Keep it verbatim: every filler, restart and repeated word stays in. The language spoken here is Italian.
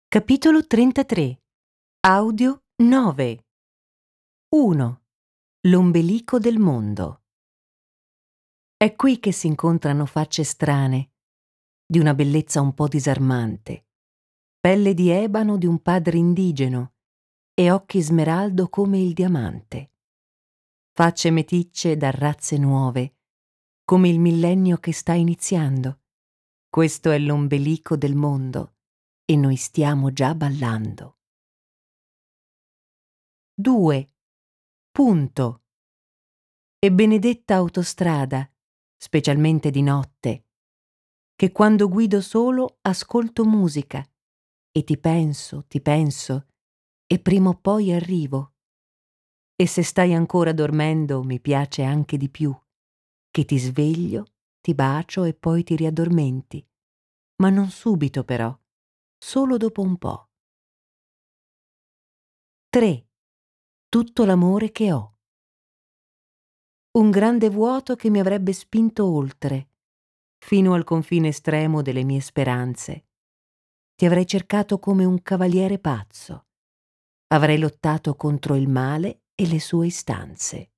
Capitolo trentatré. Audio nove. uno. L'ombelico del mondo. È qui che si incontrano facce strane, di una bellezza un po' disarmante, pelle di ebano di un padre indigeno e occhi smeraldo come il diamante. Facce meticce da razze nuove, come il millennio che sta iniziando. Questo è l'ombelico del mondo e noi stiamo già ballando. due. Punto. E benedetta autostrada, specialmente di notte, che quando guido solo ascolto musica e ti penso, ti penso, e prima o poi arrivo. E se stai ancora dormendo mi piace anche di più, che ti sveglio, ti bacio e poi ti riaddormenti, ma non subito però, solo dopo un po'. tre. Tutto l'amore che ho. Un grande vuoto che mi avrebbe spinto oltre, fino al confine estremo delle mie speranze. Ti avrei cercato come un cavaliere pazzo. Avrei lottato contro il male e le sue istanze.